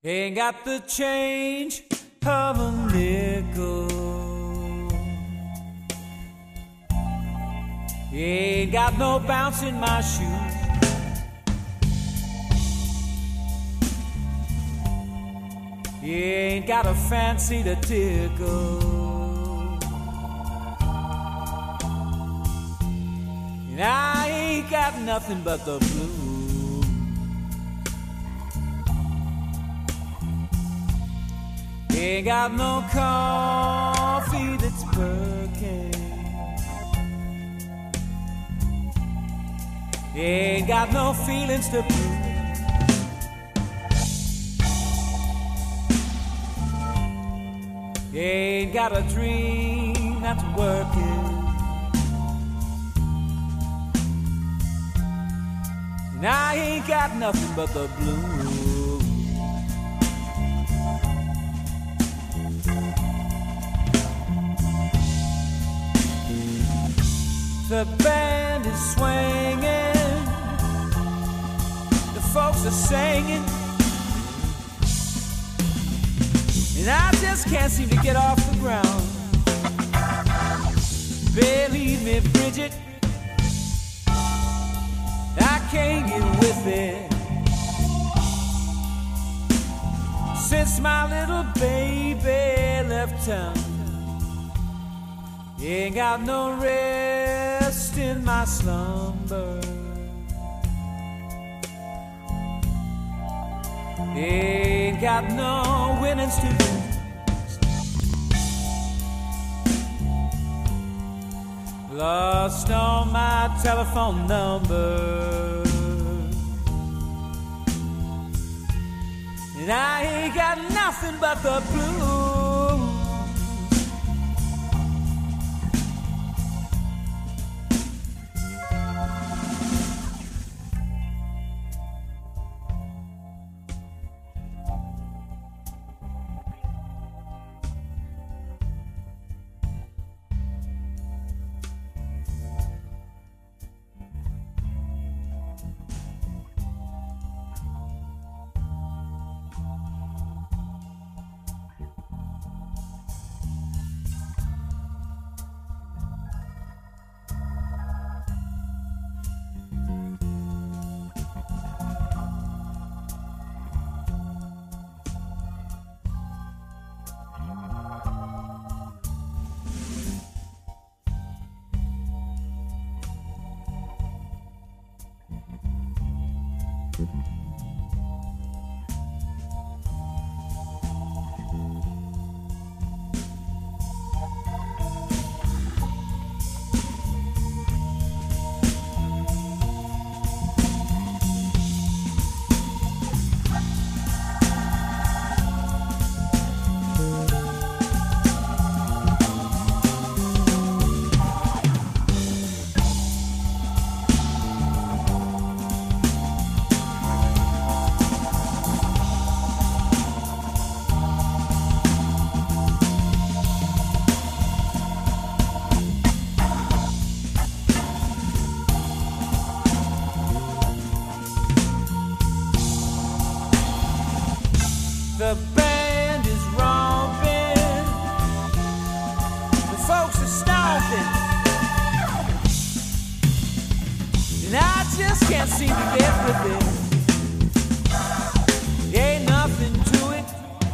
Ain't got the change of a nickel. Ain't got no bounce in my shoes. Ain't got a fancy to tickle. And I ain't got nothing but the blues. Ain't got no coffee that's perking. Ain't got no feelings to prove. Ain't got a dream that's working. And I ain't got nothing but the blues. The band is swinging, the folks are singing, and I just can't seem to get off the ground. Believe me, Bridget, I can't get with it. Since my little baby left town, ain't got no rest in my slumber. Ain't got no winnings to lose. Lost all my telephone numbers, and I ain't got nothing but the blues. The band is romping, the folks are stomping, and I just can't seem to get with it. Ain't nothing to it,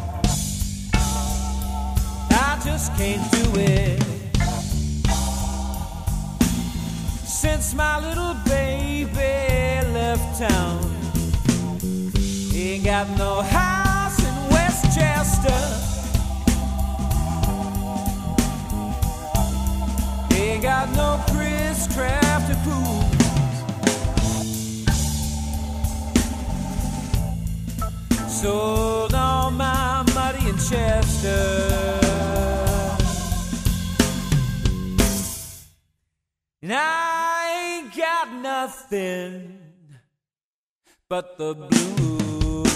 I just can't do it. Since my little baby left town, ain't got no house in Westchester, ain't got no Chris Craft to cruise. Sold all my money in Chester, and I ain't got nothing but the blues.